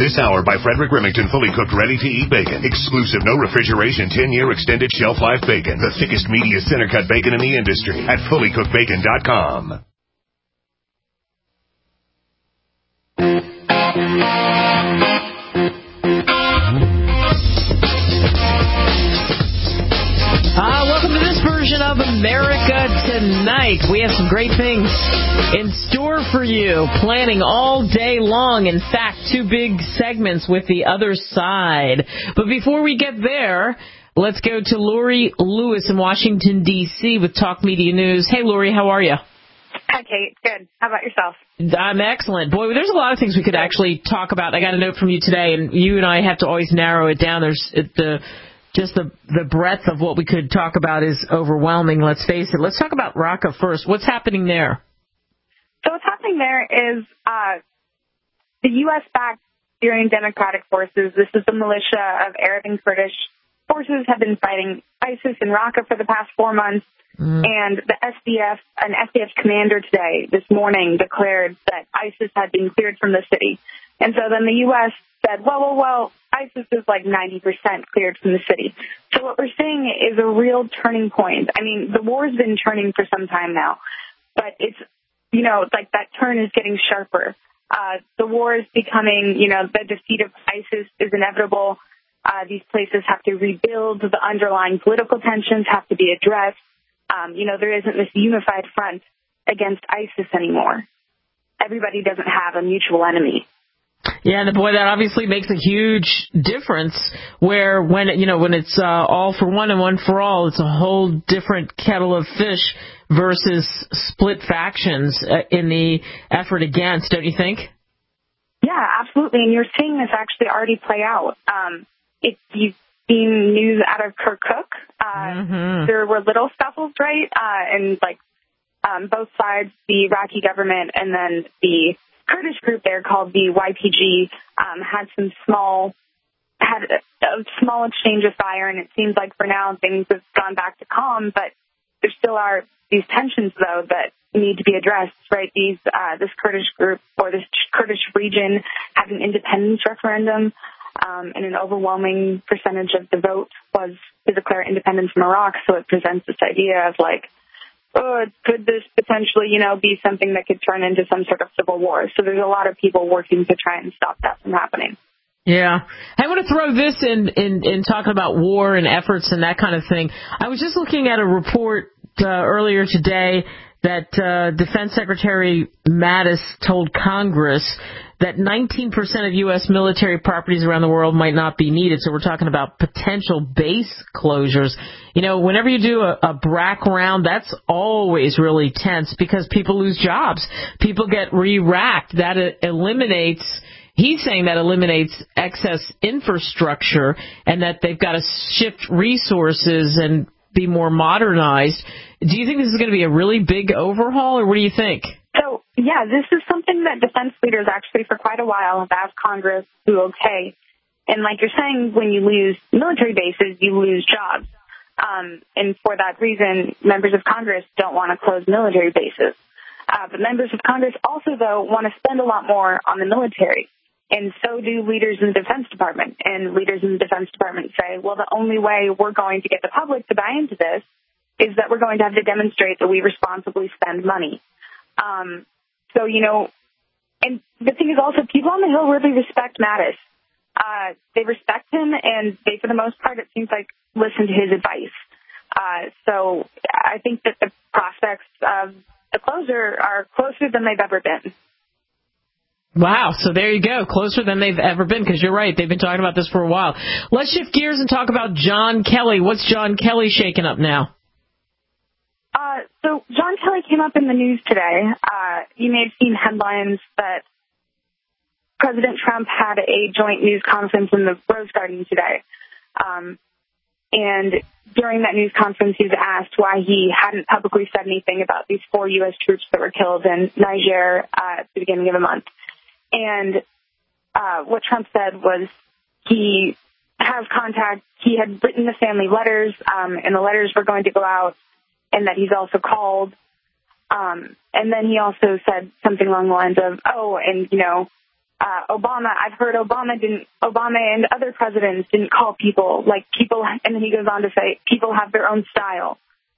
This hour by Frederick Remington, fully cooked, ready-to-eat bacon. Exclusive, no refrigeration, 10-year extended shelf life bacon. The thickest, meatiest center-cut bacon in the industry at fullycookedbacon.com. Welcome to this version of America Tonight. We have some great things in store for you, planning all day long. In fact, 2 big segments with the other side. But before we get there, let's go to Lori Lewis in Washington, D.C. with Talk Media News. Hey, Lori, how are you? Hi, Kate. Good. How about yourself? I'm excellent. Boy, there's a lot of things we could actually talk about. I got a note from you today, and you and I have to always narrow it down. The breadth of what we could talk about is overwhelming, let's face it. Let's talk about Raqqa first. What's happening there? So what's happening there is the U.S.-backed Syrian Democratic Forces, this is the militia of Arab and Kurdish forces, have been fighting ISIS in Raqqa for the past 4 months. And the an SDF commander today, this morning, declared that ISIS had been cleared from the city. And so then the U.S. said, well, ISIS is like 90% cleared from the city. So what we're seeing is a real turning point. I mean, the war's been turning for some time now, but it's, like that turn is getting sharper. The war is becoming, the defeat of ISIS is inevitable. These places have to rebuild. The underlying political tensions have to be addressed. There isn't this unified front against ISIS anymore. Everybody doesn't have a mutual enemy. Yeah, and boy, that obviously makes a huge difference where when it's all for one and one for all, it's a whole different kettle of fish versus split factions in the effort against, don't you think? Yeah, absolutely. And you're seeing this actually already play out. If you've seen news out of Kirkuk, there were little scuffles, right? And both sides, the Iraqi government and then the Kurdish group there called the YPG, had a small exchange of fire, and it seems like for now things have gone back to calm, but there still are these tensions, though, that need to be addressed, right? This Kurdish group or this Kurdish region had an independence referendum, and an overwhelming percentage of the vote was to declare independence from Iraq, so it presents this idea of could this potentially, be something that could turn into some sort of civil war? So there's a lot of people working to try and stop that from happening. Yeah. I want to throw this in talking about war and efforts and that kind of thing. I was just looking at a report earlier today that Defense Secretary Mattis told Congress that 19% of U.S. military properties around the world might not be needed. So we're talking about potential base closures. Whenever you do a BRAC round, that's always really tense because people lose jobs. People get re-racked. That eliminates, he's saying that eliminates excess infrastructure and that they've got to shift resources and be more modernized. Do you think this is going to be a really big overhaul, or what do you think? So, yeah, this is something that defense leaders actually for quite a while have asked Congress to okay. And like you're saying, when you lose military bases, you lose jobs. And for that reason, members of Congress don't want to close military bases. But members of Congress also, though, want to spend a lot more on the military. And so do leaders in the Defense Department. And leaders in the Defense Department say, well, the only way we're going to get the public to buy into this is that we're going to have to demonstrate that we responsibly spend money. And the thing is also, people on the Hill really respect Mattis. They respect him, and they, for the most part, it seems like, listen to his advice. So I think that the prospects of the closure are closer than they've ever been. Wow, so there you go, closer than they've ever been, because you're right, they've been talking about this for a while. Let's shift gears and talk about John Kelly. What's John Kelly shaking up now? So John Kelly came up in the news today. You may have seen headlines that President Trump had a joint news conference in the Rose Garden today. And during that news conference, he was asked why he hadn't publicly said anything about these 4 U.S. troops that were killed in Niger at the beginning of the month. And what Trump said was he has contact. He had written the family letters, and the letters were going to go out, and that he's also called. And then he also said something along the lines of, Obama, I've heard Obama and other presidents didn't call people, and then he goes on to say, people have their own style.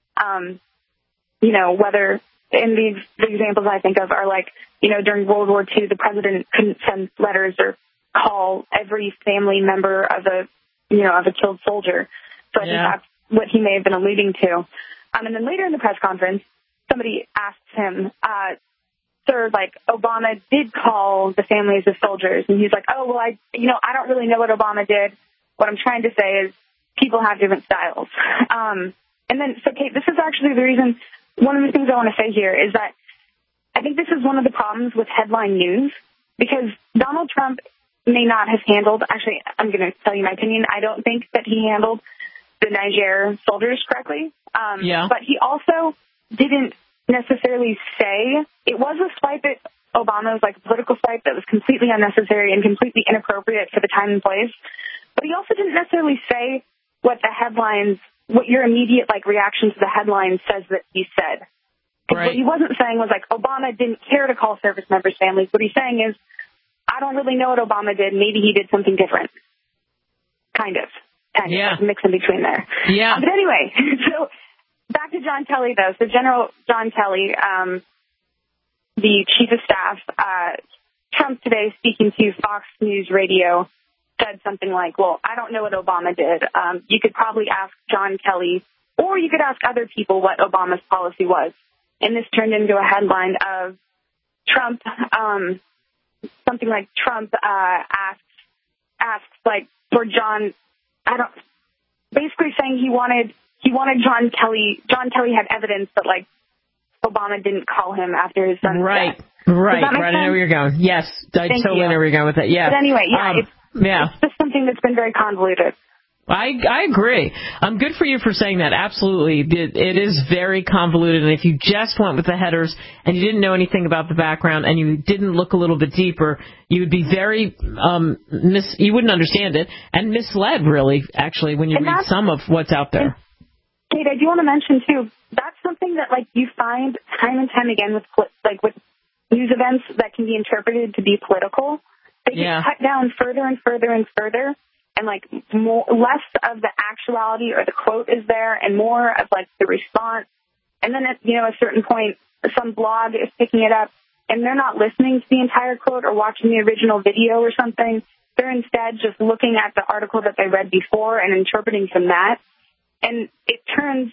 Whether, and the examples I think of are during World War II, the president couldn't send letters or call every family member of a killed soldier. So I think that's what he may have been alluding to. And then later in the press conference, somebody asked him, sir, Obama did call the families of soldiers. And he's like, oh, well, I don't really know what Obama did. What I'm trying to say is people have different styles. And then, so Kate, this is actually the reason, one of the things I want to say here is that I think this is one of the problems with headline news, because Donald Trump may not have handled, actually, I'm going to tell you my opinion, I don't think that he handled the Niger soldiers correctly. But he also didn't necessarily say, it was a swipe at Obama, it was like a political swipe that was completely unnecessary and completely inappropriate for the time and place. But he also didn't necessarily say what the headlines, what your immediate reaction to the headline says that he said. Right. What he wasn't saying was Obama didn't care to call service members' families. What he's saying is, I don't really know what Obama did. Maybe he did something different. Kind of. Mix in between there. Yeah. But anyway, so back to John Kelly, though. So General John Kelly, the chief of staff, Trump today, speaking to Fox News Radio, said something like, well, I don't know what Obama did. You could probably ask John Kelly, or you could ask other people what Obama's policy was. And this turned into a headline of Trump, something like Trump asks for John, basically saying he wanted John Kelly. John Kelly had evidence that Obama didn't call him after his son's death. Right. I know where you're going. Yes, I totally know where you're going with that. Yeah. But anyway, it's just something that's been very convoluted. I agree. Good for you for saying that. Absolutely. It is very convoluted. And if you just went with the headers and you didn't know anything about the background and you didn't look a little bit deeper, you would be very, you wouldn't understand it and misled, really, actually, when you read some of what's out there. Kate, I do want to mention, too, that's something that, you find time and time again with news events that can be interpreted to be political. They get cut down further and further and further. And less of the actuality or the quote is there, and more of the response. And then at a certain point, some blog is picking it up, and they're not listening to the entire quote or watching the original video or something. They're instead just looking at the article that they read before and interpreting from that. And it turns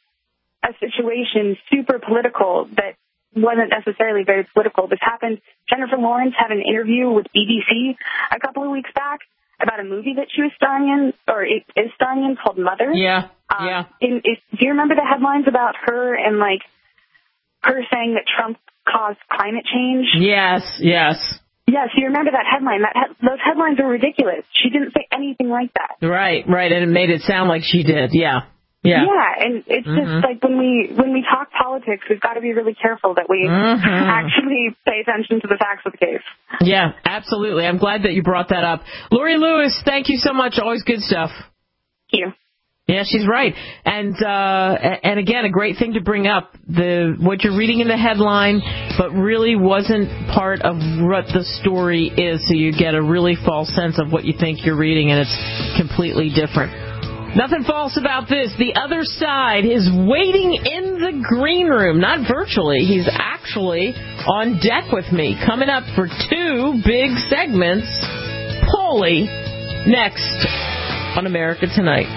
a situation super political that wasn't necessarily very political. This happened. Jennifer Lawrence had an interview with BBC a couple of weeks back about a movie that she was starring in, or is starring in, called Mother. Yeah. Do you remember the headlines about her and her saying that Trump caused climate change? Yes. Yes, you remember that headline. Those headlines are ridiculous. She didn't say anything like that. Right, and it made it sound like she did. Yeah, and it's just when we talk politics, we've got to be really careful that we actually pay attention to the facts of the case. Yeah, absolutely. I'm glad that you brought that up. Lori Lewis, thank you so much. Always good stuff. Thank you. Yeah, she's right. And again, a great thing to bring up, what you're reading in the headline, but really wasn't part of what the story is, so you get a really false sense of what you think you're reading, and it's completely different. Nothing false about this. The other side is waiting in the green room, not virtually. He's actually on deck with me, coming up for 2 big segments. Paulie, next on America Tonight.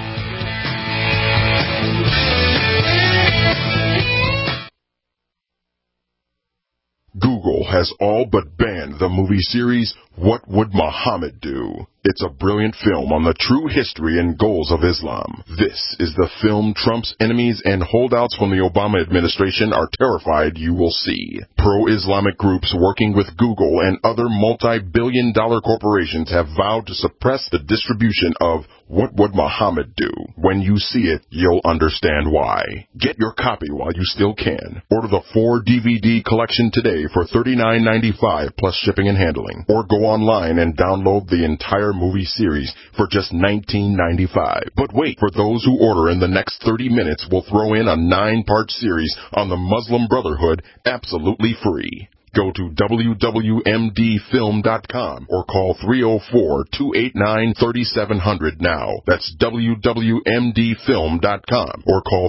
Google has all but banned the movie series What Would Muhammad Do? It's a brilliant film on the true history and goals of Islam. This is the film Trump's enemies and holdouts from the Obama administration are terrified you will see. Pro-Islamic groups working with Google and other multi-billion-dollar corporations have vowed to suppress the distribution of What Would Muhammad Do? When you see it, you'll understand why. Get your copy while you still can. Order the 4-DVD collection today for $39.95 plus shipping and handling. Or go online and download the entire movie series for just $19.95. But wait, for those who order in the next 30 minutes, we'll throw in a 9-part series on the Muslim Brotherhood absolutely free. Go to www.mdfilm.com or call 304-289-3700 now. That's www.mdfilm.com or call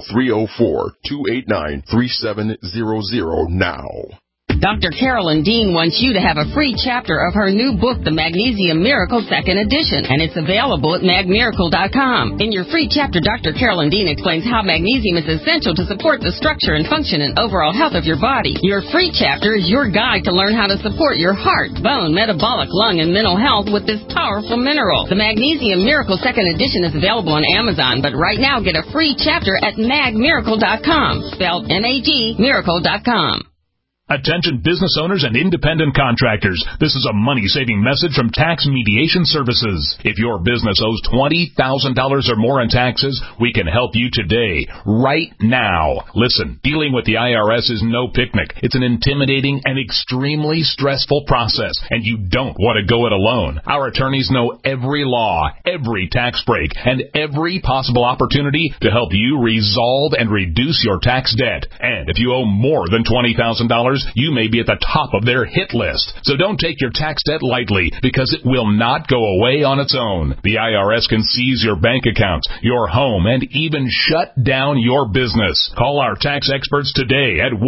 304-289-3700 now. Dr. Carolyn Dean wants you to have a free chapter of her new book, The Magnesium Miracle 2nd Edition, and it's available at magmiracle.com. In your free chapter, Dr. Carolyn Dean explains how magnesium is essential to support the structure and function and overall health of your body. Your free chapter is your guide to learn how to support your heart, bone, metabolic, lung, and mental health with this powerful mineral. The Magnesium Miracle 2nd Edition is available on Amazon, but right now get a free chapter at magmiracle.com, spelled M-A-G, miracle.com. Attention business owners and independent contractors. This is a money-saving message from Tax Mediation Services. If your business owes $20,000 or more in taxes, we can help you today, right now. Listen, dealing with the IRS is no picnic. It's an intimidating and extremely stressful process, and you don't want to go it alone. Our attorneys know every law, every tax break, and every possible opportunity to help you resolve and reduce your tax debt. And if you owe more than $20,000, you may be at the top of their hit list. So don't take your tax debt lightly, because it will not go away on its own. The IRS can seize your bank accounts, your home, and even shut down your business. Call our tax experts today at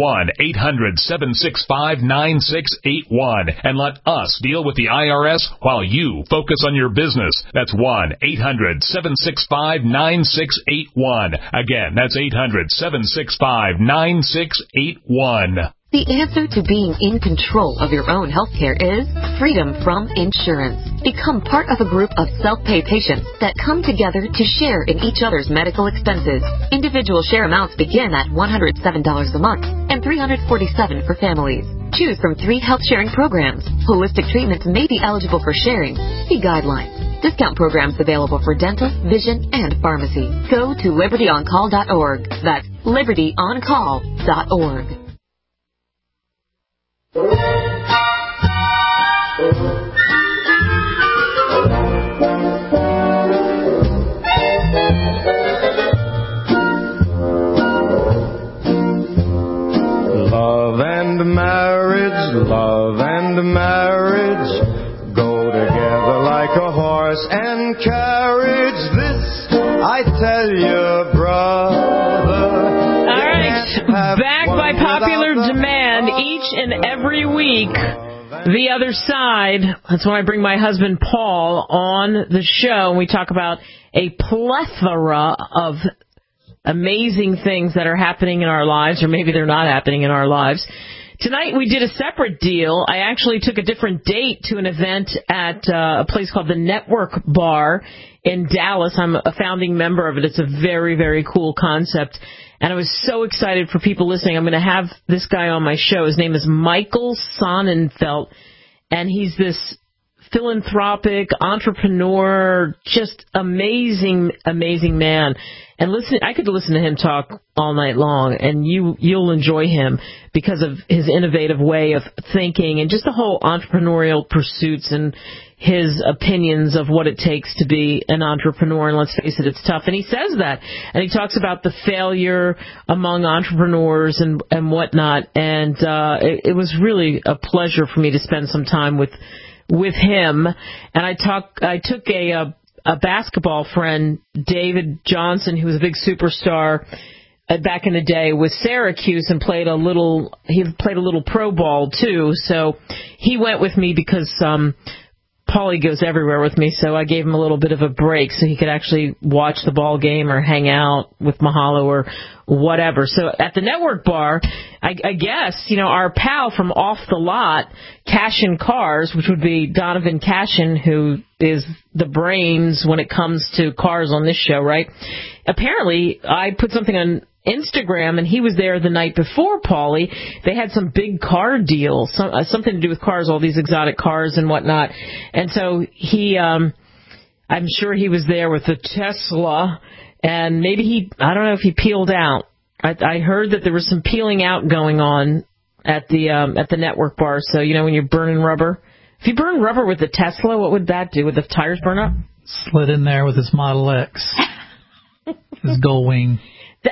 1-800-765-9681 and let us deal with the IRS while you focus on your business. That's 1-800-765-9681. Again, that's 800-765-9681. The answer to being in control of your own healthcare is freedom from insurance. Become part of a group of self-pay patients that come together to share in each other's medical expenses. Individual share amounts begin at $107 a month and $347 for families. Choose from 3 health-sharing programs. Holistic treatments may be eligible for sharing. See guidelines. Discount programs available for dental, vision, and pharmacy. Go to libertyoncall.org. That's libertyoncall.org. Love and marriage go together like a horse and carriage. This I tell you, brother. All right, back by popular demand each and every week. The Other Side. That's when I bring my husband Paul on the show and we talk about a plethora of amazing things that are happening in our lives, or maybe they're not happening in our lives. Tonight we did a separate deal. I actually took a different date to an event at a place called the Network Bar in Dallas. I'm a founding member of it. It's a very, very cool concept. And I was so excited for people listening. I'm going to have this guy on my show. His name is Michael Sonnenfeld, and he's this philanthropic entrepreneur, just amazing, amazing man. And listen, I could listen to him talk all night long, and you'll enjoy him because of his innovative way of thinking and just the whole entrepreneurial pursuits and his opinions of what it takes to be an entrepreneur. And let's face it, it's tough. And he says that. And he talks about the failure among entrepreneurs and whatnot. And it was really a pleasure for me to spend some time with him. And I took a basketball friend, David Johnson, who was a big superstar back in the day with Syracuse and played a little pro ball too. So he went with me because Paulie goes everywhere with me, so I gave him a little bit of a break so he could actually watch the ball game or hang out with Mahalo or whatever. So at the Network Bar, I guess, our pal from Off the Lot, Cashin Cars, which would be Donovan Cashin, who is the brains when it comes to cars on this show, right? Apparently, I put something on Instagram, and he was there the night before, Paulie. They had some big car deals, something to do with cars, all these exotic cars and whatnot. And so he, I'm sure he was there with the Tesla, and maybe I don't know if he peeled out. I heard that there was some peeling out going on at the Network Bar. So, when you're burning rubber, if you burn rubber with the Tesla, what would that do? Would the tires burn up? Slid in there with his Model X, his Gullwing. Everybody wants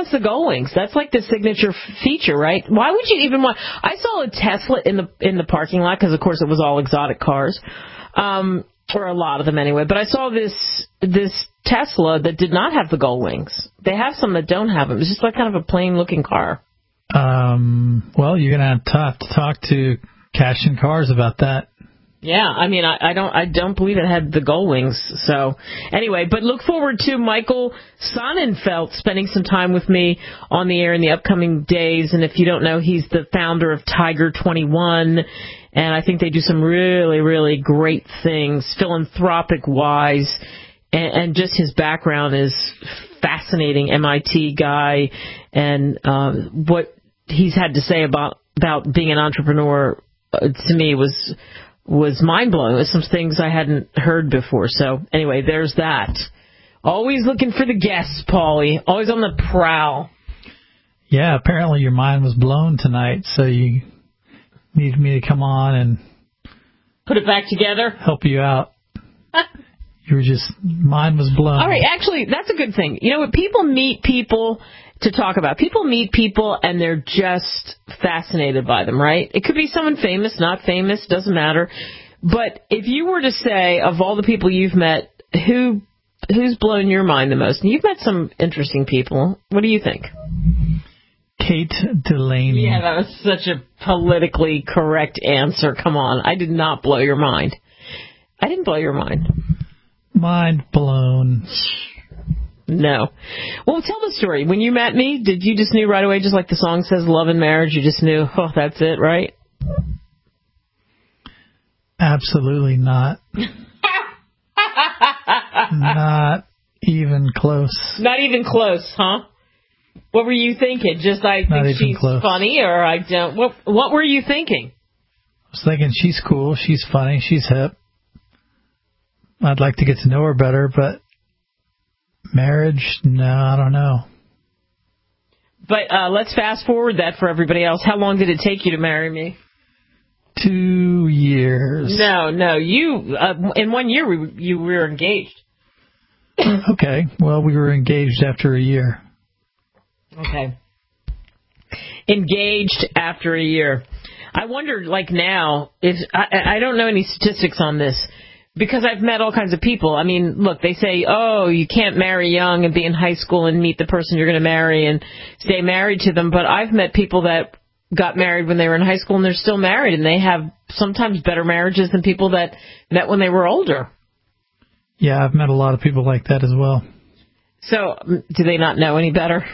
wants the gold wings. That's like the signature feature, right? Why would you even want? I saw a Tesla in the parking lot because, of course, it was all exotic cars, or a lot of them anyway. But I saw this Tesla that did not have the gold wings. They have some that don't have them. It's just like kind of a plain looking car. Well, you're gonna have to talk to Cash and Cars about that. Yeah, I mean, I don't believe it had the gold wings. So anyway, but look forward to Michael Sonnenfeld spending some time with me on the air in the upcoming days. And if you don't know, he's the founder of Tiger 21, and I think they do some really, really great things, philanthropic wise, and just his background is fascinating. MIT guy, and what he's had to say about being an entrepreneur to me was mind-blowing. It was some things I hadn't heard before. So, anyway, there's that. Always looking for the guests, Paulie. Always on the prowl. Yeah, apparently your mind was blown tonight, so you needed me to come on and... put it back together? Help you out. Mine was blown. All right, actually, that's a good thing. You know, when people meet people to talk about, people meet people and they're just fascinated by them, right? It could be someone famous, not famous, doesn't matter. But if you were to say, of all the people you've met, who's blown your mind the most? And you've met some interesting people. What do you think? Kate Delaney. Yeah, that was such a politically correct answer. Come on. I did not blow your mind. I didn't blow your mind. Mind blown. No. Well, tell the story. When you met me, did you just knew right away, just like the song says, love and marriage, you just knew, oh, that's it, right? Absolutely not. Not even close. Not even close, huh? What were you thinking? Just I think she's funny, or I don't. What were you thinking? I was thinking she's cool, she's funny, she's hip. I'd like to get to know her better, but marriage, no, I don't know. But let's fast forward that for everybody else. How long did it take you to marry me? 2 years. No, you in 1 year we were engaged. Okay, well, we were engaged after a year. Okay. Engaged after a year. I wonder, like now, if I don't know any statistics on this, because I've met all kinds of people. I mean, look, they say, oh, you can't marry young and be in high school and meet the person you're going to marry and stay married to them. But I've met people that got married when they were in high school and they're still married, and they have sometimes better marriages than people that met when they were older. Yeah, I've met a lot of people like that as well. So, do they not know any better?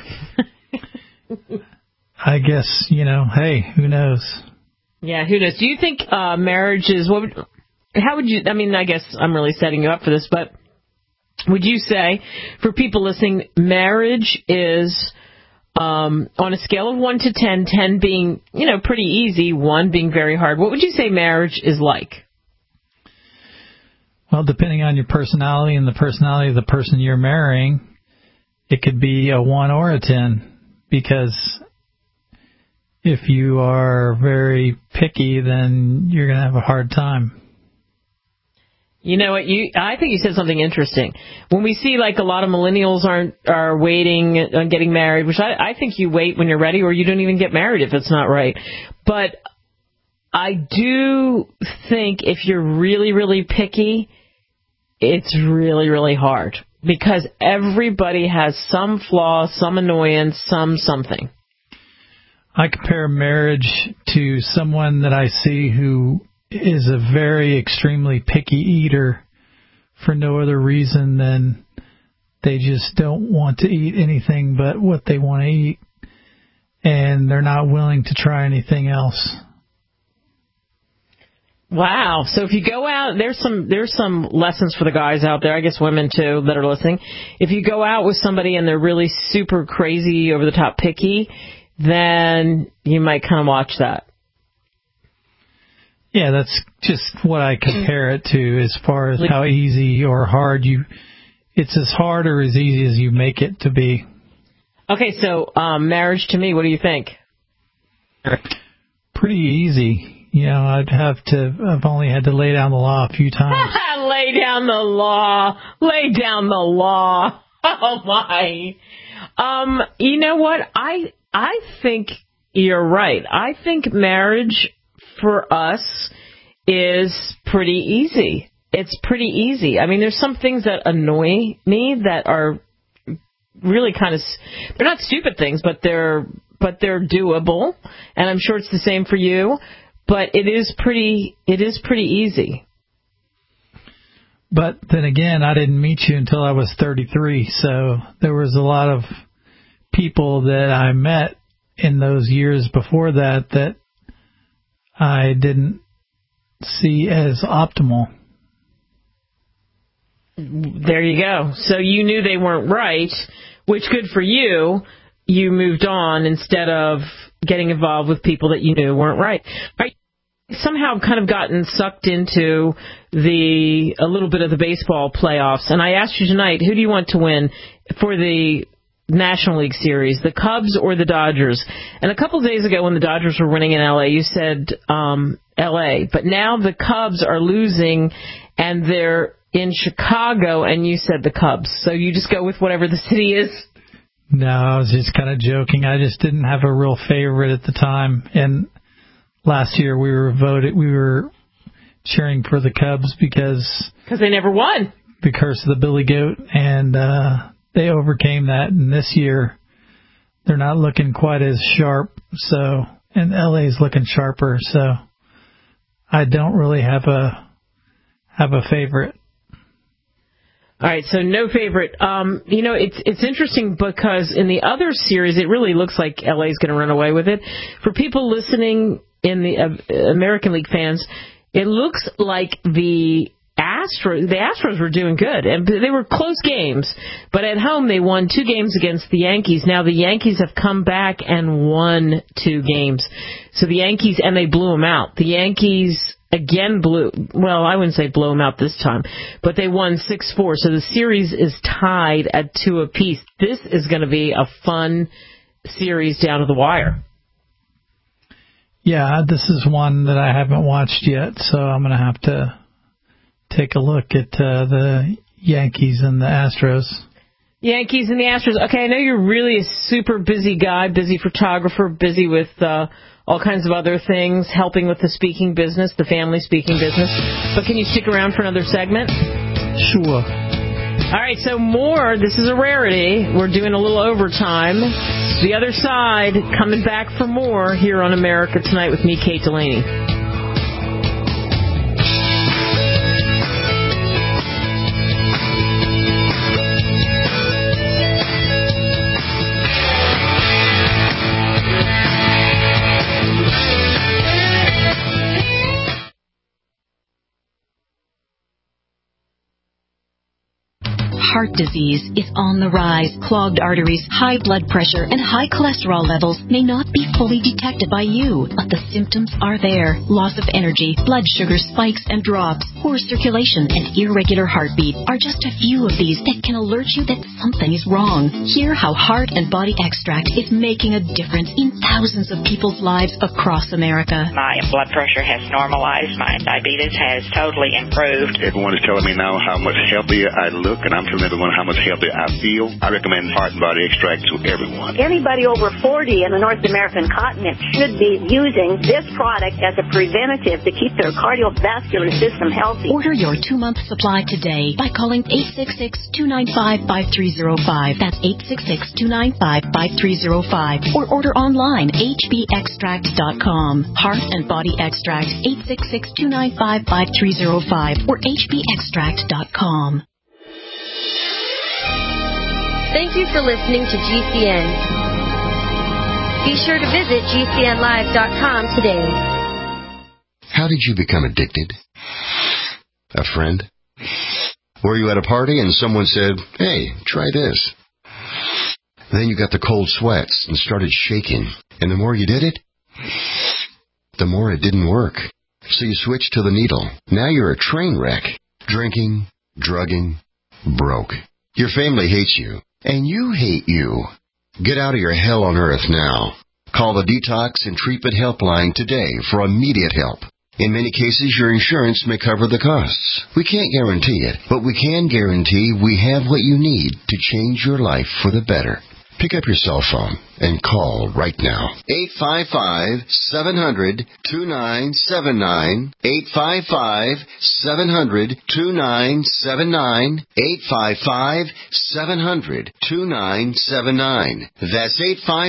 I guess, hey, who knows? Yeah, who knows? Do you think marriage is... How would you, I mean, I guess I'm really setting you up for this, but would you say, for people listening, marriage is, on a scale of 1 to 10, 10 being, pretty easy, 1 being very hard, what would you say marriage is like? Well, depending on your personality and the personality of the person you're marrying, it could be a 1 or a 10, because if you are very picky, then you're going to have a hard time. You know what? I think you said something interesting. When we see like a lot of millennials are waiting on getting married, which I think you wait when you're ready, or you don't even get married if it's not right. But I do think if you're really, really picky, it's really, really hard, because everybody has some flaw, some annoyance, something. I compare marriage to someone that I see who is a very extremely picky eater for no other reason than they just don't want to eat anything but what they want to eat, and they're not willing to try anything else. Wow. So if you go out, there's some lessons for the guys out there, I guess women too, that are listening. If you go out with somebody and they're really super crazy, over the top picky, then you might kind of watch that. Yeah, that's just what I compare it to as far as how easy or hard it's as hard or as easy as you make it to be. Okay, so marriage to me, what do you think? Pretty easy. I've only had to lay down the law a few times. Lay down the law. Oh, my. You know what? I think you're right. I think marriage for us is pretty easy. It's pretty easy. I mean, there's some things that annoy me that are really kind of, they're not stupid things, but they're doable. And I'm sure it's the same for you. But it is pretty easy. But then again, I didn't meet you until I was 33, so there was a lot of people that I met in those years before that I didn't see as optimal. There you go. So you knew they weren't right, which good for you. You moved on instead of getting involved with people that you knew weren't right. Right. Somehow kind of gotten sucked into a little bit of the baseball playoffs. And I asked you tonight, who do you want to win for the National League Series, the Cubs or the Dodgers? And a couple of days ago when the Dodgers were winning in L.A., you said L.A. But now the Cubs are losing and they're in Chicago, and you said the Cubs. So you just go with whatever the city is? No, I was just kind of joking. I just didn't have a real favorite at the time. And last year we were cheering for the Cubs because they never won. The curse of the Billy Goat, and they overcame that. And this year they're not looking quite as sharp. So, and LA's looking sharper. So I don't really have a favorite. All right, so no favorite. It's interesting because in the other series, it really looks like LA's going to run away with it. For people listening in the American League fans, it looks like the Astros were doing good, and they were close games. But at home, they won 2 games against the Yankees. Now the Yankees have come back and won 2 games. So the Yankees, and they blew them out. The Yankees again I wouldn't say blow them out this time, but they won 6-4. So the series is tied at 2 apiece. This is going to be a fun series down to the wire. Yeah, this is one that I haven't watched yet, so I'm going to have to take a look at the Yankees and the Astros. Yankees and the Astros. Okay, I know you're really a super busy guy, busy photographer, busy with all kinds of other things, helping with the speaking business, the family speaking business. But can you stick around for another segment? Sure. All right, so more. This is a rarity. We're doing a little overtime. The Other Side, coming back for more here on America Tonight with me, Kate Delaney. Heart disease is on the rise. Clogged arteries, high blood pressure, and high cholesterol levels may not be fully detected by you, but the symptoms are there. Loss of energy, blood sugar spikes and drops, poor circulation, and irregular heartbeat are just a few of these that can alert you that something is wrong. Hear how Heart and Body Extract is making a difference in thousands of people's lives across America. My blood pressure has normalized. My diabetes has totally improved. Everyone is telling me now how much healthier I look, and I'm telling everyone how much healthier I feel. I recommend Heart and Body Extract to everyone. Anybody over 40 in the North American continent should be using this product as a preventative to keep their cardiovascular system healthy. Order your 2-month supply today by calling 866-295-5305. That's 866-295-5305. Or order online, hbextract.com. Heart and Body Extract, 866-295-5305 or hbextract.com. Thank you for listening to GCN. Be sure to visit GCNlive.com today. How did you become addicted? A friend? Were you at a party and someone said, "Hey, try this"? Then you got the cold sweats and started shaking. And the more you did it, the more it didn't work. So you switched to the needle. Now you're a train wreck. Drinking, drugging, broke. Your family hates you. And you hate you. Get out of your hell on earth now. Call the Detox and Treatment Helpline today for immediate help. In many cases, your insurance may cover the costs. We can't guarantee it, but we can guarantee we have what you need to change your life for the better. Pick up your cell phone and call right now. 855-700-2979. 855-700-2979. 855-700-2979. That's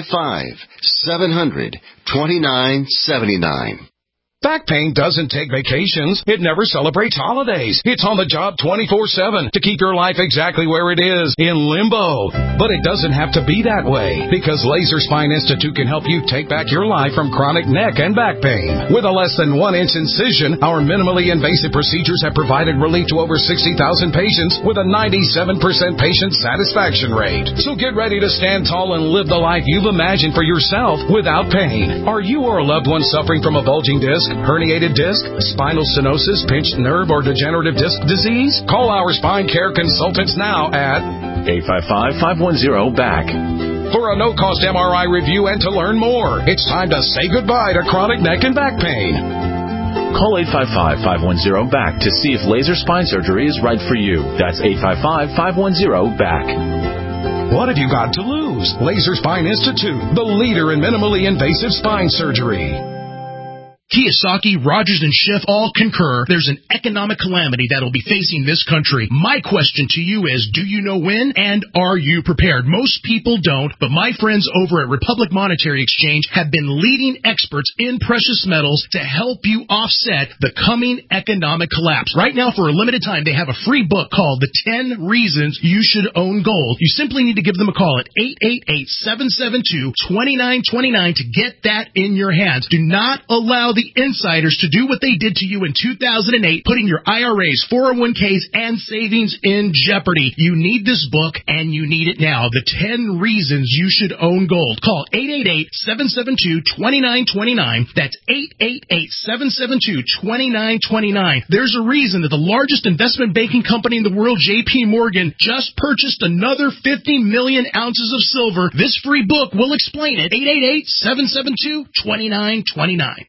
855-700-2979. Back pain doesn't take vacations. It never celebrates holidays. It's on the job 24/7 to keep your life exactly where it is, in limbo. But it doesn't have to be that way, because Laser Spine Institute can help you take back your life from chronic neck and back pain. With a less than 1-inch incision, our minimally invasive procedures have provided relief to over 60,000 patients with a 97% patient satisfaction rate. So get ready to stand tall and live the life you've imagined for yourself without pain. Are you or a loved one suffering from a bulging disc, herniated disc, spinal stenosis, pinched nerve, or degenerative disc disease? Call our spine care consultants now at 855-510-BACK. For a no-cost MRI review and to learn more. It's time to say goodbye to chronic neck and back pain. Call 855-510-BACK to see if laser spine surgery is right for you. That's 855-510-BACK. What have you got to lose? Laser Spine Institute, the leader in minimally invasive spine surgery. Kiyosaki, Rogers, and Schiff all concur there's an economic calamity that will be facing this country. My question to you is, do you know when, and are you prepared? Most people don't, but my friends over at Republic Monetary Exchange have been leading experts in precious metals to help you offset the coming economic collapse. Right now, for a limited time, they have a free book called The 10 Reasons You Should Own Gold. You simply need to give them a call at 888-772-2929 to get that in your hands. Do not allow the insiders to do what they did to you in 2008, putting your IRAs, 401ks, and savings in jeopardy. You need this book, and you need it now. The 10 Reasons You Should Own Gold. Call 888-772-2929. That's 888-772-2929. There's a reason that the largest investment banking company in the world, J.P. Morgan, just purchased another 50 million ounces of silver. This free book will explain it. 888-772-2929.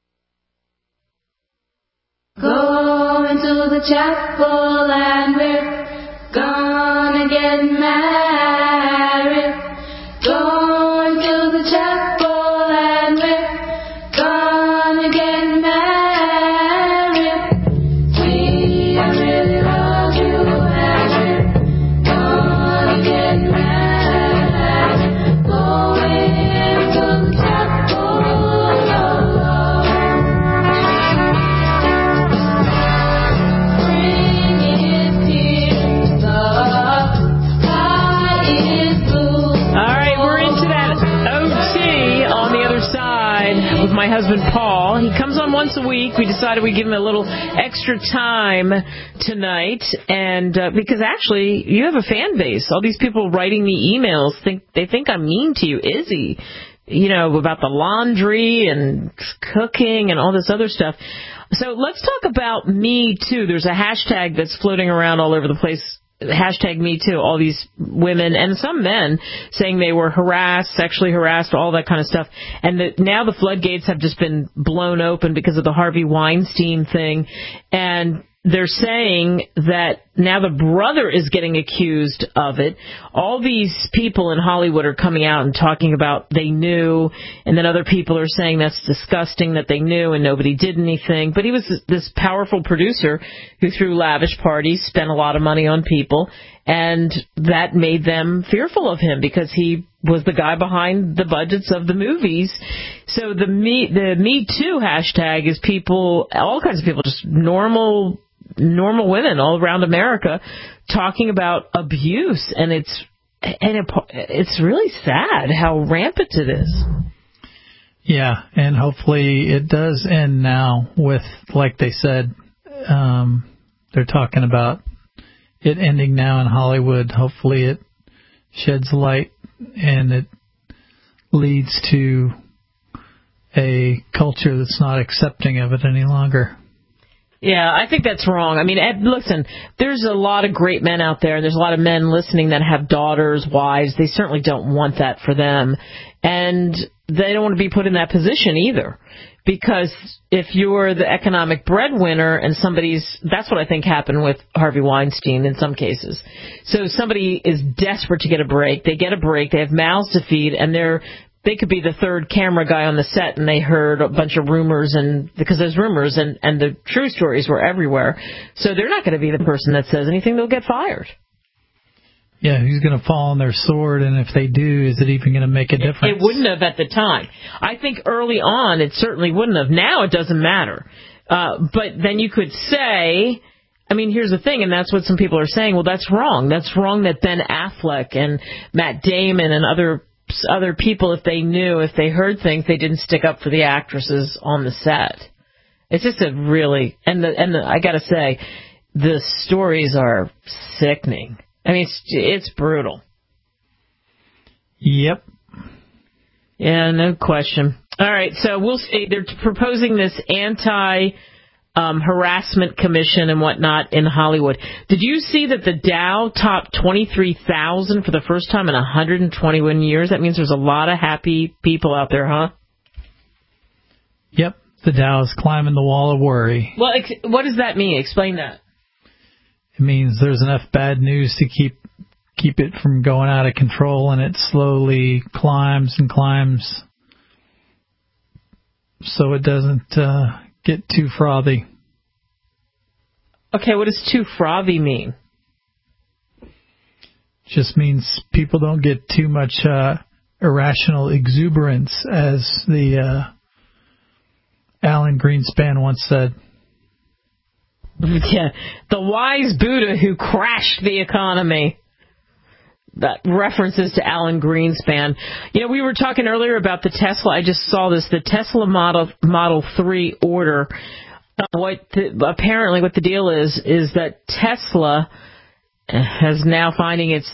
Go into the chapel and we're gonna get married. Go into the chapel and we're gonna get married. We really love you and we're gonna get married. Go into the chapel of love. With my husband Paul. He comes on once a week. We decided we'd give him a little extra time tonight, and because actually you have a fan base. All these people writing me emails think I'm mean to you, Izzy. You know, about the laundry and cooking and all this other stuff. So let's talk about Me Too. There's a hashtag that's floating around all over the place. Hashtag Me Too, all these women and some men saying they were harassed, sexually harassed, all that kind of stuff. And now the floodgates have just been blown open because of the Harvey Weinstein thing. And they're saying that now the brother is getting accused of it. All these people in Hollywood are coming out and talking about they knew, and then other people are saying that's disgusting that they knew and nobody did anything. But he was this powerful producer who threw lavish parties, spent a lot of money on people, and that made them fearful of him because he was the guy behind the budgets of the movies. So the Me Too hashtag is people, all kinds of people, just normal women all around America talking about abuse, and it's really sad how rampant it is. Yeah, and hopefully it does end now with, like they said, they're talking about it ending now in Hollywood. Hopefully it sheds light and it leads to a culture that's not accepting of it any longer. Yeah, I think that's wrong. I mean, listen, there's a lot of great men out there. There's a lot of men listening that have daughters, wives. They certainly don't want that for them. And they don't want to be put in that position either. Because if you're the economic breadwinner and that's what I think happened with Harvey Weinstein in some cases. So somebody is desperate to get a break. They get a break. They have mouths to feed, and they could be the third camera guy on the set, and they heard a bunch of rumors, because there's rumors, and the true stories were everywhere. So they're not going to be the person that says anything. They'll get fired. Yeah, who's going to fall on their sword, and if they do, is it even going to make a difference? It wouldn't have at the time. I think early on it certainly wouldn't have. Now it doesn't matter. But then you could say, I mean, here's the thing, and that's what some people are saying. Well, that's wrong. That's wrong that Ben Affleck and Matt Damon and other people, if they heard things, they didn't stick up for the actresses on the set. It's just a really, and I got to say, the stories are sickening. I mean, it's brutal. Yep. Yeah, no question. All right, so we'll see. They're proposing this anti-harassment commission and whatnot in Hollywood. Did you see that the Dow topped 23,000 for the first time in 121 years? That means there's a lot of happy people out there, huh? Yep, the Dow is climbing the wall of worry. Well, what does that mean? Explain that. It means there's enough bad news to keep it from going out of control, and it slowly climbs and climbs so it doesn't get too frothy. Okay, what does too frothy mean? Just means people don't get too much irrational exuberance, as the Alan Greenspan once said. Yeah, the wise Buddha who crashed the economy. That references to Alan Greenspan. You know, we were talking earlier about the Tesla. I just saw this. The Tesla Model 3 order. Apparently what the deal is that Tesla has now finding its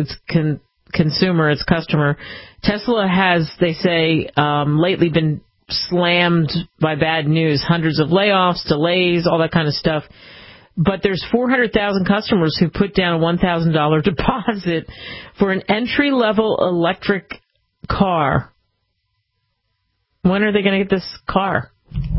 customer. Tesla has, they say, lately been slammed by bad news, hundreds of layoffs, delays, all that kind of stuff. But there's 400,000 customers who put down a $1,000 deposit for an entry-level electric car. When are they going to get this car?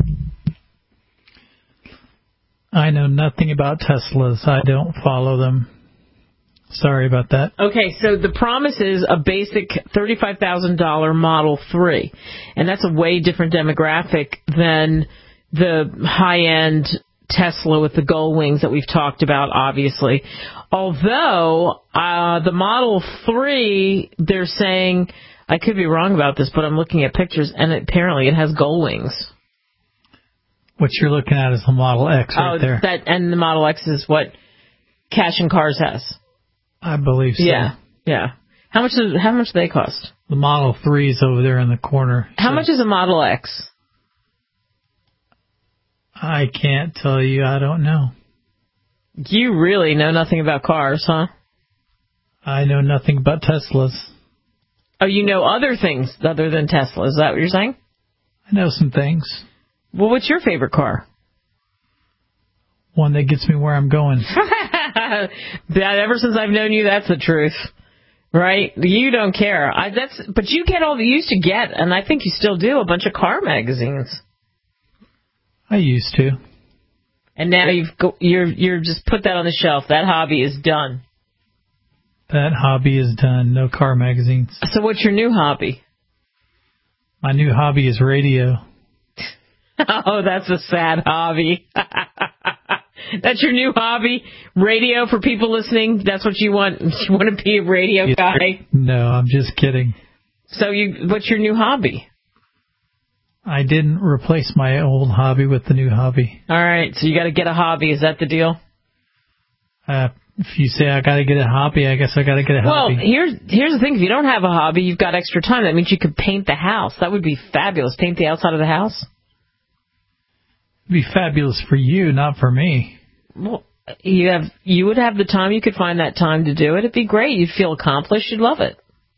I know nothing about Teslas. I don't follow them. Sorry about that. Okay, so the promise is a basic $35,000 Model 3, and that's a way different demographic than the high-end Tesla with the gull wings that we've talked about, obviously. Although the Model 3, they're saying, I could be wrong about this, but I'm looking at pictures, and apparently it has gull wings. What you're looking at is the Model X right there. And the Model X is what Cash and Cars has. I believe so. Yeah. How much do they cost? The Model 3 is over there in the corner. How much is a Model X? I can't tell you. I don't know. You really know nothing about cars, huh? I know nothing about Teslas. Oh, you know other things other than Tesla. Is that what you're saying? I know some things. Well, what's your favorite car? One that gets me where I'm going. Ever since I've known you, that's the truth. Right? You don't care. But you used to get, and I think you still do, a bunch of car magazines. I used to. And now you're just put that on the shelf. That hobby is done. That hobby is done. No car magazines. So what's your new hobby? My new hobby is radio. Oh, that's a sad hobby. That's your new hobby? Radio for people listening? That's what you want? You want to be a radio guy? No, I'm just kidding. So what's your new hobby? I didn't replace my old hobby with the new hobby. All right, so you got to get a hobby. Is that the deal? If you say I got to get a hobby, I guess I got to get a hobby. Well, here's the thing. If you don't have a hobby, you've got extra time. That means you could paint the house. That would be fabulous. Paint the outside of the house. It'd be fabulous for you, not for me. Well, you would have the time. You could find that time to do it. It'd be great. You'd feel accomplished. You'd love it.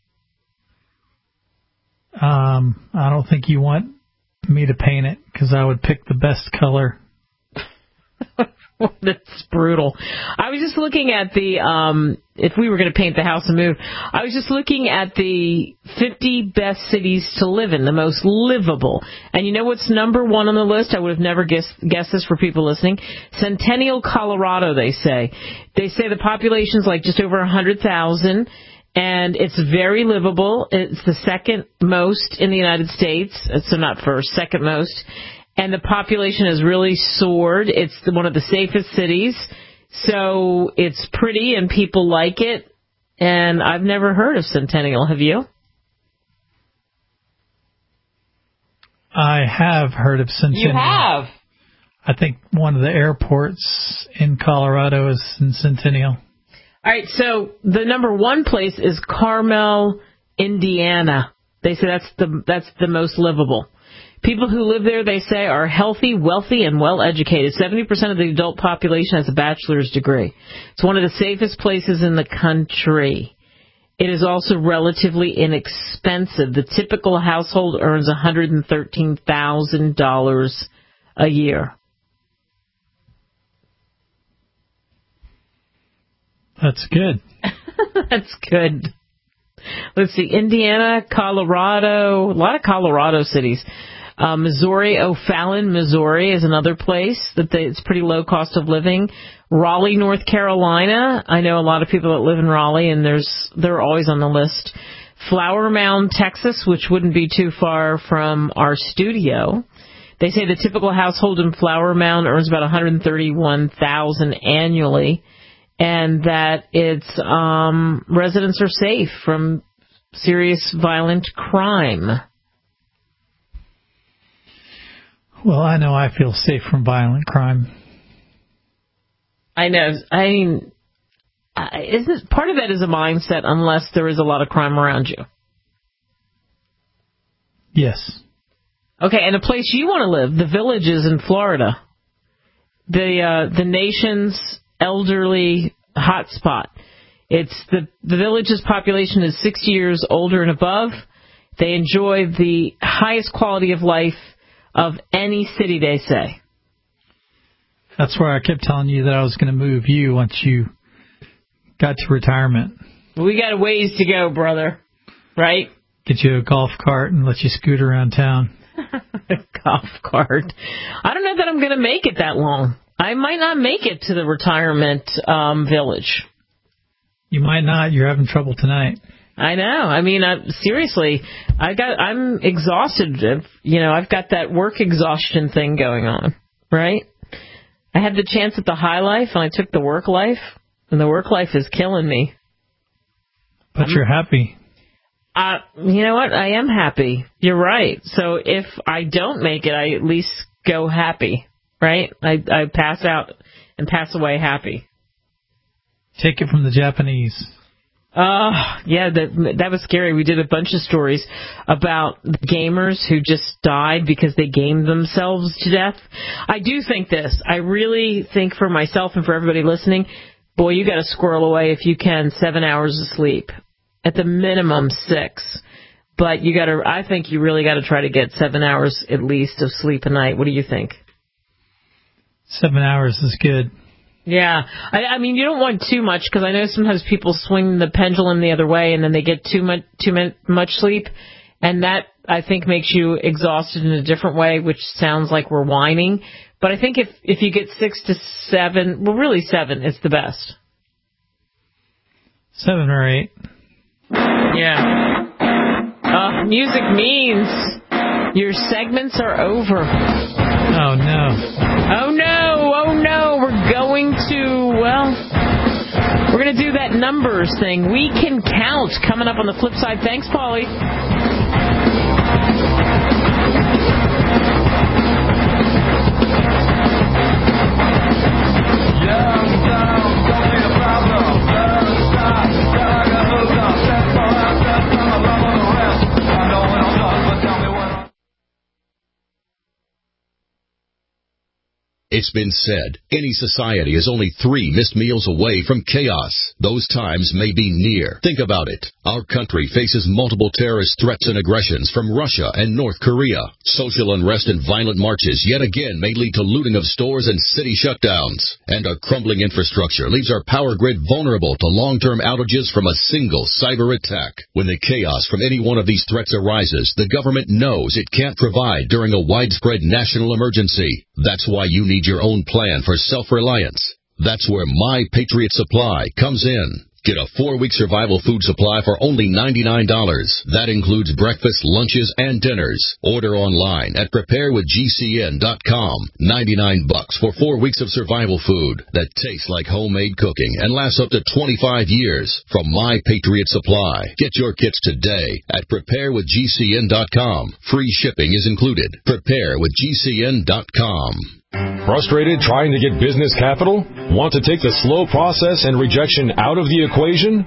I don't think you want me to paint it, because I would pick the best color. That's brutal. I was just looking at the, if we were going to paint the house and move, I was just looking at the 50 best cities to live in, the most livable. And you know what's number one on the list? I would have never guessed this for people listening. Centennial, Colorado, they say. They say the population's like just over 100,000. And it's very livable. It's the second most in the United States. So not first, second most. And the population has really soared. It's one of the safest cities. So it's pretty and people like it. And I've never heard of Centennial. Have you? I have heard of Centennial. You have? I think one of the airports in Colorado is in Centennial. All right, so the number one place is Carmel, Indiana. They say that's the most livable. People who live there, they say, are healthy, wealthy, and well-educated. 70% of the adult population has a bachelor's degree. It's one of the safest places in the country. It is also relatively inexpensive. The typical household earns $113,000 a year. That's good. That's good. Let's see, Indiana, Colorado, a lot of Colorado cities. Missouri, O'Fallon, Missouri is another place it's pretty low cost of living. Raleigh, North Carolina. I know a lot of people that live in Raleigh, and they're always on the list. Flower Mound, Texas, which wouldn't be too far from our studio. They say the typical household in Flower Mound earns about $131,000 annually. And that its residents are safe from serious violent crime. Well, I know I feel safe from violent crime. I know. I mean, isn't part of that is a mindset unless there is a lot of crime around you? Yes. Okay, and a place you want to live, the Villages in Florida. The nation's elderly hotspot. It's the Village's population is 60 years older and above. They enjoy the highest quality of life of any city, they say. That's where I kept telling you that I was going to move you once you got to retirement. We got a ways to go, brother. Right? Get you a golf cart and let you scoot around town. Golf cart. I don't know that I'm going to make it that long. I might not make it to the retirement village. You might not. You're having trouble tonight. I know. I mean, seriously, I'm exhausted. I've got that work exhaustion thing going on, right? I had the chance at the high life, and I took the work life, and the work life is killing me. But you're happy. You know what? I am happy. You're right. So if I don't make it, I at least go happy. Right? I pass out and pass away happy. Take it from the Japanese. Yeah, that was scary. We did a bunch of stories about gamers who just died because they gamed themselves to death. I do think this. I really think for myself and for everybody listening, boy, you got to squirrel away if you can 7 hours of sleep. At the minimum 6. But I think you really got to try to get 7 hours at least of sleep a night. What do you think? 7 hours is good. Yeah. I mean, you don't want too much because I know sometimes people swing the pendulum the other way and then they get too much sleep. And that, I think, makes you exhausted in a different way, which sounds like we're whining. But I think if you get 6 to 7, well, really 7 is the best. 7 or 8. Yeah. Music means your segments are over. Oh, no. Oh, no. Oh, no. We're going to do that numbers thing. We can count coming up on the flip side. Thanks, Paulie. It's been said, any society is only 3 missed meals away from chaos. Those times may be near. Think about it. Our country faces multiple terrorist threats and aggressions from Russia and North Korea. Social unrest and violent marches yet again may lead to looting of stores and city shutdowns. And our crumbling infrastructure leaves our power grid vulnerable to long-term outages from a single cyber attack. When the chaos from any one of these threats arises, the government knows it can't provide during a widespread national emergency. That's why you need your own plan for self-reliance. That's where My Patriot Supply comes in. Get a 4-week survival food supply for only $99. That includes breakfast, lunches, and dinners. Order online at preparewithgcn.com. $99 for 4 weeks of survival food that tastes like homemade cooking and lasts up to 25 years from My Patriot Supply. Get your kits today at preparewithgcn.com. Free shipping is included. Preparewithgcn.com. Frustrated trying to get business capital? Want to take the slow process and rejection out of the equation?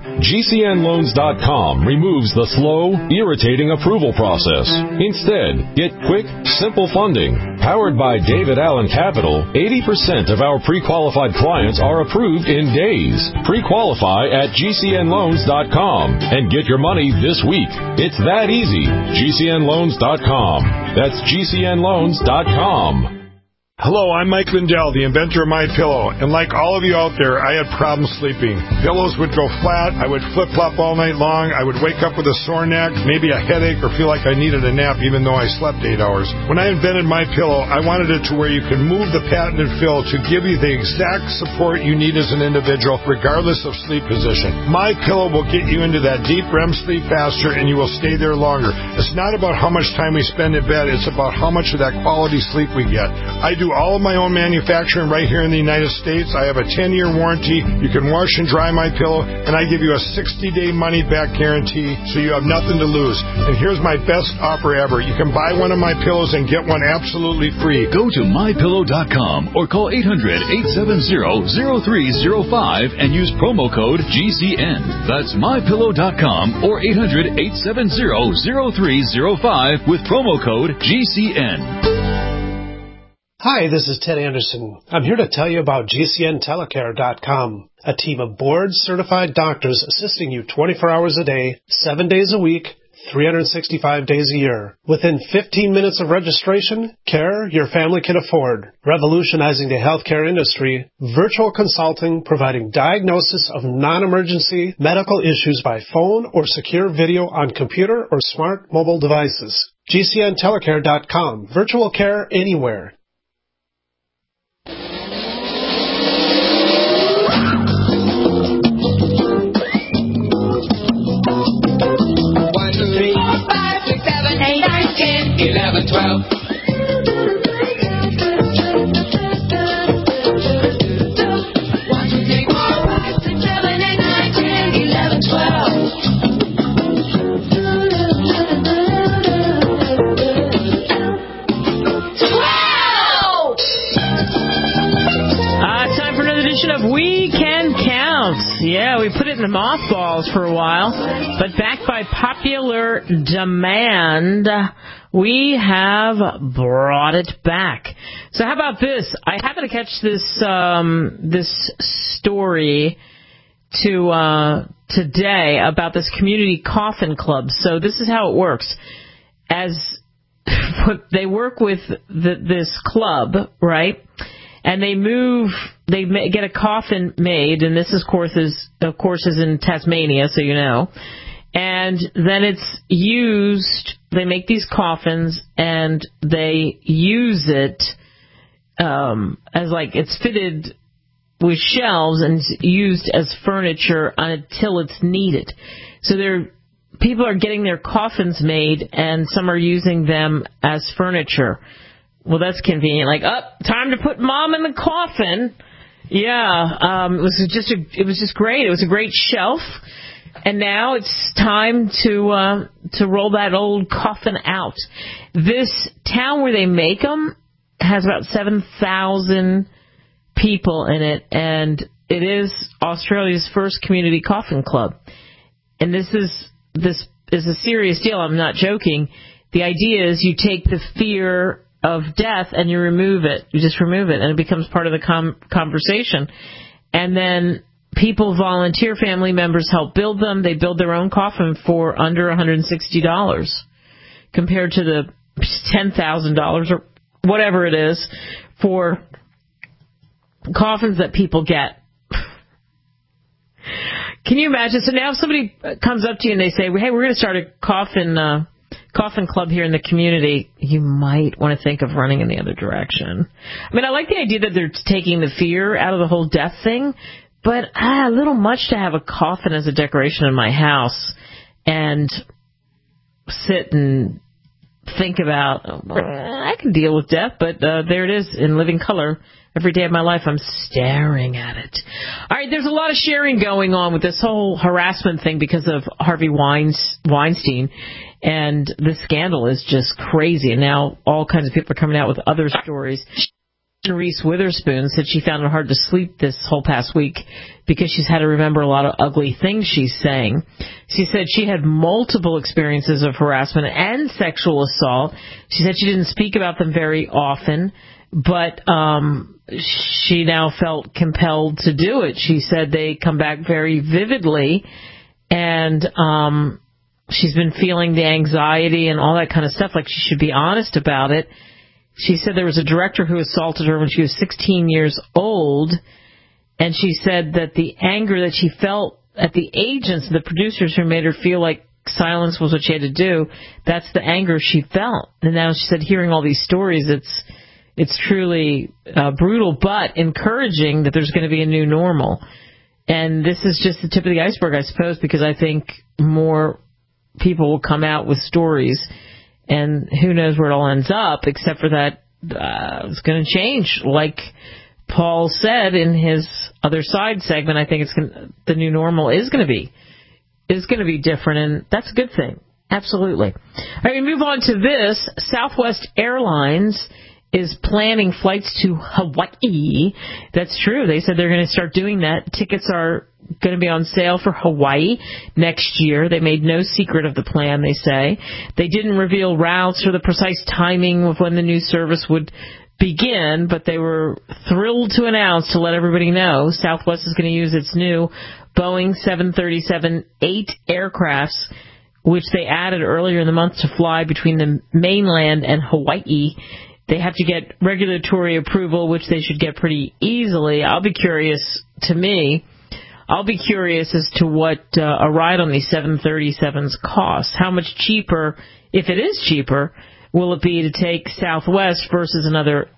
GCNloans.com removes the slow, irritating approval process. Instead, get quick, simple funding. Powered by David Allen Capital, 80% of our pre-qualified clients are approved in days. Pre-qualify at GCNloans.com and get your money this week. It's that easy. GCNloans.com. That's GCNloans.com. Hello, I'm Mike Lindell, the inventor of MyPillow, and like all of you out there, I had problems sleeping. Pillows would go flat, I would flip-flop all night long, I would wake up with a sore neck, maybe a headache, or feel like I needed a nap even though I slept 8 hours. When I invented MyPillow, I wanted it to where you could move the patented fill to give you the exact support you need as an individual, regardless of sleep position. MyPillow will get you into that deep REM sleep faster, and you will stay there longer. It's not about how much time we spend in bed, it's about how much of that quality sleep we get. I do all of my own manufacturing right here in the United States. I have a 10-year warranty. You can wash and dry my pillow, and I give you a 60-day money-back guarantee, so you have nothing to lose. And here's my best offer ever. You can buy one of my pillows and get one absolutely free. Go to MyPillow.com or call 800-870-0305 and use promo code GCN. That's MyPillow.com or 800-870-0305 with promo code GCN. Hi, this is Ted Anderson. I'm here to tell you about GCNtelecare.com, a team of board-certified doctors assisting you 24 hours a day, 7 days a week, 365 days a year. Within 15 minutes of registration, care your family can afford. Revolutionizing the healthcare industry, virtual consulting providing diagnosis of non-emergency medical issues by phone or secure video on computer or smart mobile devices. GCNtelecare.com. Virtual care anywhere. Time for another edition of We Can Count. Yeah, we put it in the mothballs for a while, but backed by popular demand, we have brought it back. So how about this? I happened to catch this story today about this community coffin club. So this is how it works. They work with this club, right? And they get a coffin made, and this of course is in Tasmania, so you know. And then it's used, they make these coffins, and they use it as like, it's fitted with shelves and used as furniture until it's needed. So people are getting their coffins made, and some are using them as furniture. Well, that's convenient. Like, time to put Mom in the coffin. Yeah, it was just great. It was a great shelf, and now it's time to roll that old coffin out. This town where they make them has about 7,000 people in it, and it is Australia's first community coffin club. And this is a serious deal. I'm not joking. The idea is you take the fear of death, and you remove it. You just remove it, and it becomes part of the conversation. And then people volunteer, family members help build them. They build their own coffin for under $160 compared to the $10,000 or whatever it is for coffins that people get. Can you imagine? So now if somebody comes up to you and they say, hey, we're going to start a coffin club here in the community, you might want to think of running in the other direction. I mean, I like the idea that they're taking the fear out of the whole death thing, but a little much to have a coffin as a decoration in my house and sit and think about, I can deal with death, but there it is in living color. Every day of my life, I'm staring at it. All right, there's a lot of sharing going on with this whole harassment thing because of Harvey Weinstein, and this scandal is just crazy. And now all kinds of people are coming out with other stories. Reese Witherspoon said she found it hard to sleep this whole past week because she's had to remember a lot of ugly things she's saying. She said she had multiple experiences of harassment and sexual assault. She said she didn't speak about them very often, but she now felt compelled to do it. She said they come back very vividly, and she's been feeling the anxiety and all that kind of stuff, like she should be honest about it. She said there was a director who assaulted her when she was 16 years old, and she said that the anger that she felt at the agents, the producers who made her feel like silence was what she had to do, that's the anger she felt. And now she said hearing all these stories, it's truly brutal, but encouraging that there's going to be a new normal. And this is just the tip of the iceberg, I suppose, because I think more people will come out with stories, and who knows where it all ends up, except for that it's going to change. Like Paul said in his Other Side segment, I think the new normal is going to be different, and that's a good thing. Absolutely. All right, we move on to this. Southwest Airlines is planning flights to Hawaii. That's true. They said they're going to start doing that. Tickets are going to be on sale for Hawaii next year. They made no secret of the plan, they say. They didn't reveal routes or the precise timing of when the new service would begin, but they were thrilled to announce, to let everybody know, Southwest is going to use its new Boeing 737-8 aircrafts, which they added earlier in the month to fly between the mainland and Hawaii. They have to get regulatory approval, which they should get pretty easily. I'll be curious as to what a ride on these 737s costs. How much cheaper, if it is cheaper, will it be to take Southwest versus another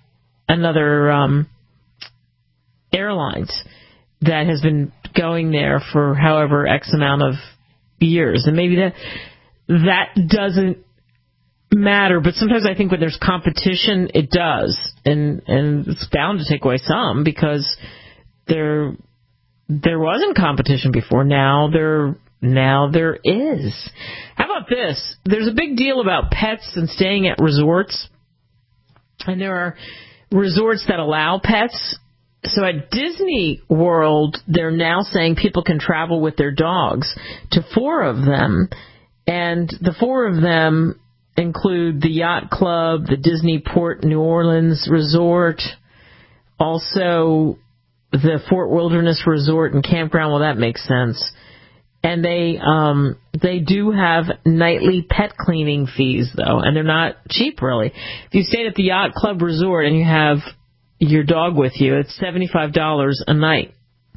airlines that has been going there for however X amount of years? And maybe that doesn't matter, but sometimes I think when there's competition, it does, and it's bound to take away some, because there wasn't competition before. Now there is. How about this? There's a big deal about pets and staying at resorts, and there are resorts that allow pets. So at Disney World, they're now saying people can travel with their dogs, to 4 of them, and the 4 of them include the Yacht Club, the Disney Port New Orleans Resort, also the Fort Wilderness Resort and Campground. Well, that makes sense. And they do have nightly pet cleaning fees, though, and they're not cheap, really. If you stayed at the Yacht Club Resort and you have your dog with you, it's $75 a night.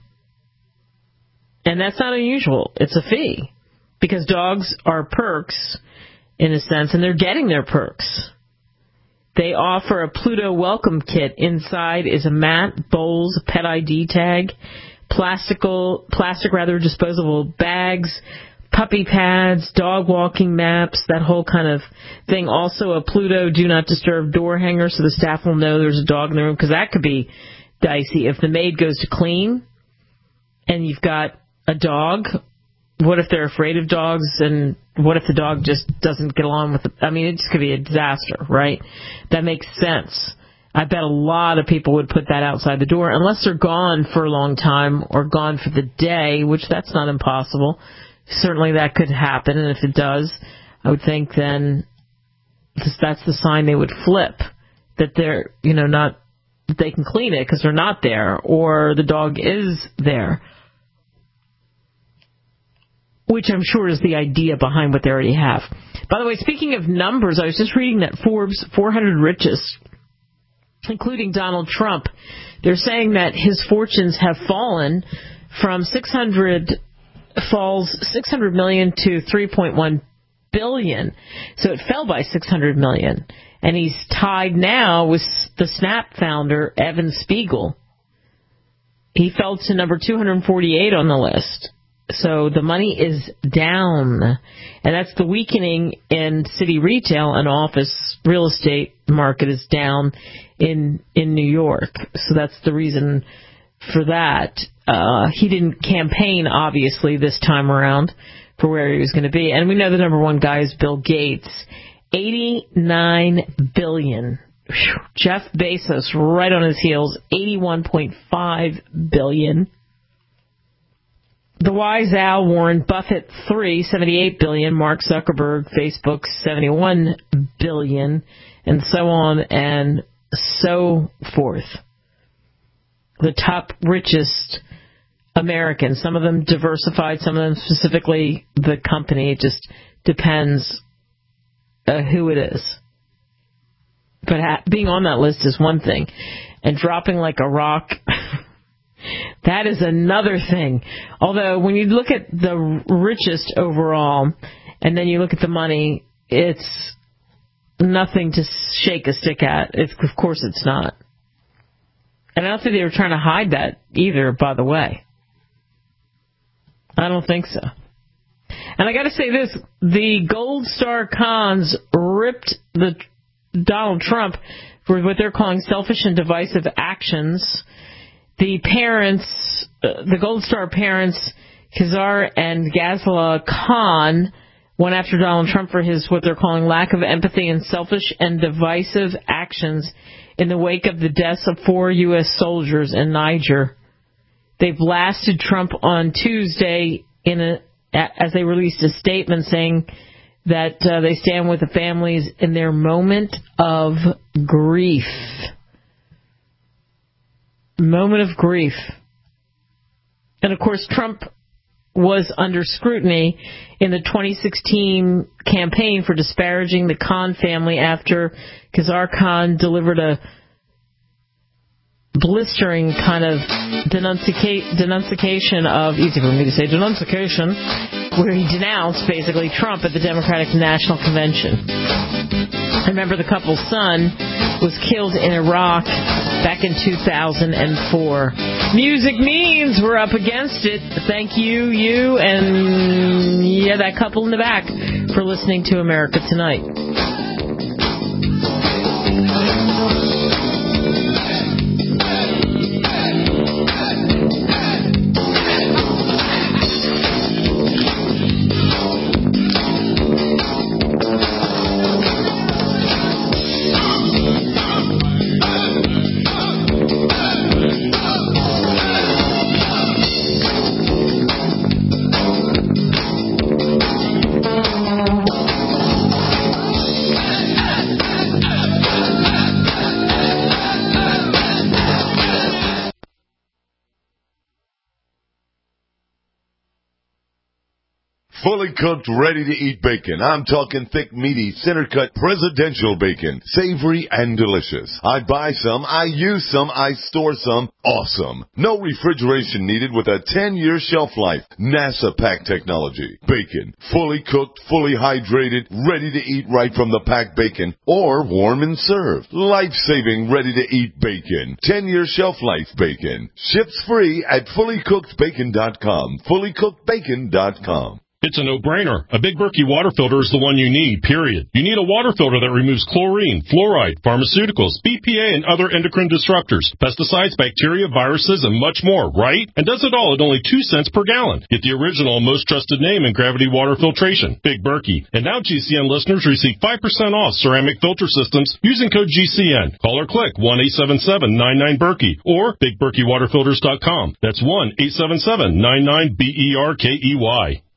And that's not unusual. It's a fee, because dogs are perks, in a sense, and they're getting their perks. They offer a Pluto welcome kit. Inside is a mat, bowls, a pet ID tag, plastic disposable bags, puppy pads, dog walking maps, that whole kind of thing. Also a Pluto do not disturb door hanger, so the staff will know there's a dog in the room, because that could be dicey. If the maid goes to clean and you've got a dog, what if they're afraid of dogs, and what if the dog just doesn't get along with it just could be a disaster, right? That makes sense. I bet a lot of people would put that outside the door, unless they're gone for a long time or gone for the day, which that's not impossible. Certainly that could happen, and if it does, I would think then that's the sign they would flip that they're, not, that they can clean it because they're not there, or the dog is there. Which I'm sure is the idea behind what they already have. By the way, speaking of numbers, I was just reading that Forbes 400 richest, including Donald Trump, they're saying that his fortunes have fallen from $600 million to $3.1 billion. So it fell by $600 million. And he's tied now with the Snap founder, Evan Spiegel. He fell to number 248 on the list. So the money is down. And that's the weakening in city retail and office real estate market is down in New York. So that's the reason for that. He didn't campaign, obviously, this time around for where he was going to be. And we know the number one guy is Bill Gates. $89 billion. Whew. Jeff Bezos right on his heels, $81.5 billion. The wise owl Warren Buffett, $78 billion. Mark Zuckerberg, Facebook, $71 billion, and so on and so forth. The top richest Americans, some of them diversified, some of them specifically the company. It just depends who it is. But being on that list is one thing, and dropping like a rock, that is another thing. Although when you look at the richest overall, and then you look at the money, it's nothing to shake a stick at. Of course it's not. And I don't think they were trying to hide that either, by the way. I don't think so. And I got to say this, the Gold Star cons ripped Donald Trump for what they're calling selfish and divisive actions. The parents, the Gold Star parents, Khazar and Ghazala Khan, went after Donald Trump for his what they're calling lack of empathy and selfish and divisive actions in the wake of the deaths of 4 U.S. soldiers in Niger. They blasted Trump on Tuesday as they released a statement saying that they stand with the families in their moment of grief. Moment of grief. And of course, Trump was under scrutiny in the 2016 campaign for disparaging the Khan family after Khazar Khan delivered a blistering kind of denunciation of, easy for me to say, denunciation, where he denounced basically Trump at the Democratic National Convention. I remember the couple's son was killed in Iraq back in 2004. Music means we're up against it. Thank you, and that couple in the back for listening to America Tonight. Fully cooked, ready-to-eat bacon. I'm talking thick, meaty, center-cut, presidential bacon. Savory and delicious. I buy some, I use some, I store some. Awesome. No refrigeration needed with a 10-year shelf life. NASA pack technology. Bacon. Fully cooked, fully hydrated, ready to eat right from the packed bacon. Or warm and served. Life-saving, ready-to-eat bacon. 10-year shelf life bacon. Ships free at fullycookedbacon.com. Fullycookedbacon.com. It's a no-brainer. A Big Berkey water filter is the one you need, period. You need a water filter that removes chlorine, fluoride, pharmaceuticals, BPA, and other endocrine disruptors, pesticides, bacteria, viruses, and much more, right? And does it all at only 2 cents per gallon. Get the original, most trusted name in gravity water filtration, Big Berkey. And now GCN listeners receive 5% off ceramic filter systems using code GCN. Call or click 1-877-99-BERKEY or BigBerkeyWaterFilters.com. That's 1-877-99-BERKEY.